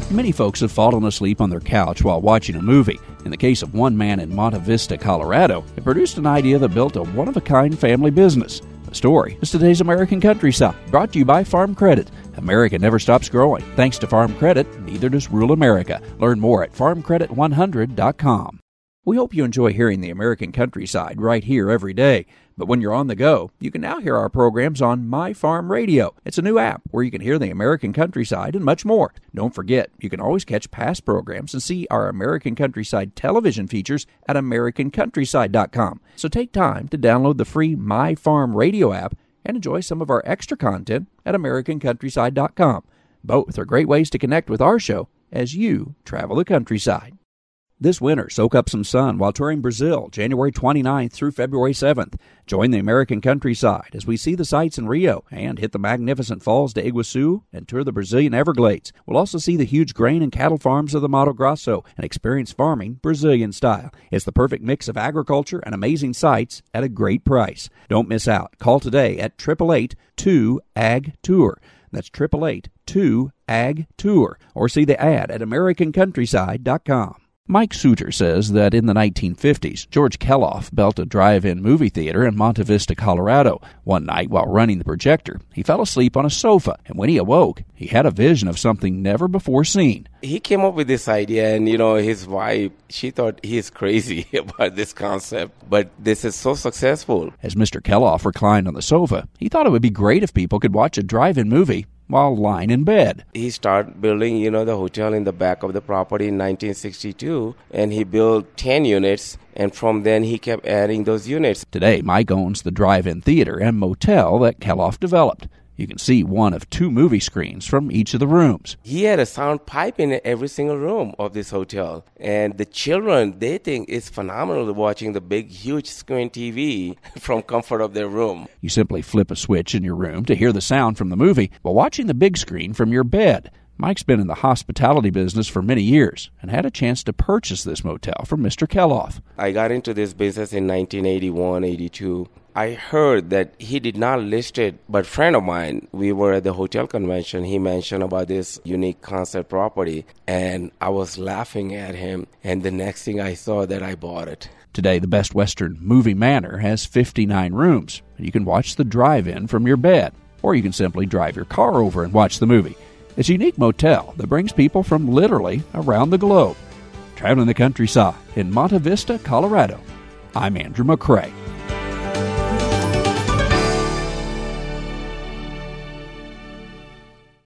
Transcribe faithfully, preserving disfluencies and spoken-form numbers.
Many folks have fallen asleep on their couch while watching a movie. In the case of one man in Monte Vista, Colorado, it produced an idea that built a one-of-a-kind family business. The story is today's American Countryside, brought to you by Farm Credit. America never stops growing. Thanks to Farm Credit, neither does rural America. Learn more at farm credit one hundred dot com. We hope you enjoy hearing the American Countryside right here every day. But when you're on the go, you can now hear our programs on My Farm Radio. It's a new app where you can hear the American Countryside and much more. Don't forget, you can always catch past programs and see our American Countryside television features at american countryside dot com. So take time to download the free My Farm Radio app and enjoy some of our extra content at american countryside dot com. Both are great ways to connect with our show as you travel the countryside. This winter, soak up some sun while touring Brazil, January twenty-ninth through February seventh. Join the American Countryside as we see the sights in Rio and hit the magnificent falls de Iguaçu and tour the Brazilian Everglades. We'll also see the huge grain and cattle farms of the Mato Grosso and experience farming Brazilian style. It's the perfect mix of agriculture and amazing sights at a great price. Don't miss out. Call today at eight eight eight, two, A G, TOUR. That's eight eight eight, two, A G, TOUR. Or see the ad at american countryside dot com. Mike Suter says that in the nineteen fifties, George Keloff built a drive-in movie theater in Monte Vista, Colorado. One night while running the projector, he fell asleep on a sofa, and when he awoke, he had a vision of something never before seen. He came up with this idea, and, you know, his wife, she thought he's crazy about this concept, but this is so successful. As Mister Keloff reclined on the sofa, he thought it would be great if people could watch a drive-in movie while lying in bed. He started building, you know, the hotel in the back of the property in nineteen sixty-two, and he built ten units, and from then he kept adding those units. Today, Mike owns the drive-in theater and motel that Keloff developed. You can see one of two movie screens from each of the rooms. He had a sound pipe in every single room of this hotel. And the children, they think it's phenomenal watching the big, huge screen T V from comfort of their room. You simply flip a switch in your room to hear the sound from the movie while watching the big screen from your bed. Mike's been in the hospitality business for many years and had a chance to purchase this motel from Mister Keloff. I got into this business in nineteen eighty-one, eighty-two. I heard that he did not list it, but a friend of mine, we were at the hotel convention, he mentioned about this unique concept property, and I was laughing at him, and the next thing I saw that I bought it. Today, the Best Western Movie Manor has fifty-nine rooms, and you can watch the drive-in from your bed, or you can simply drive your car over and watch the movie. It's a unique motel that brings people from literally around the globe. Traveling the countryside in Monte Vista, Colorado, I'm Andrew McCrae.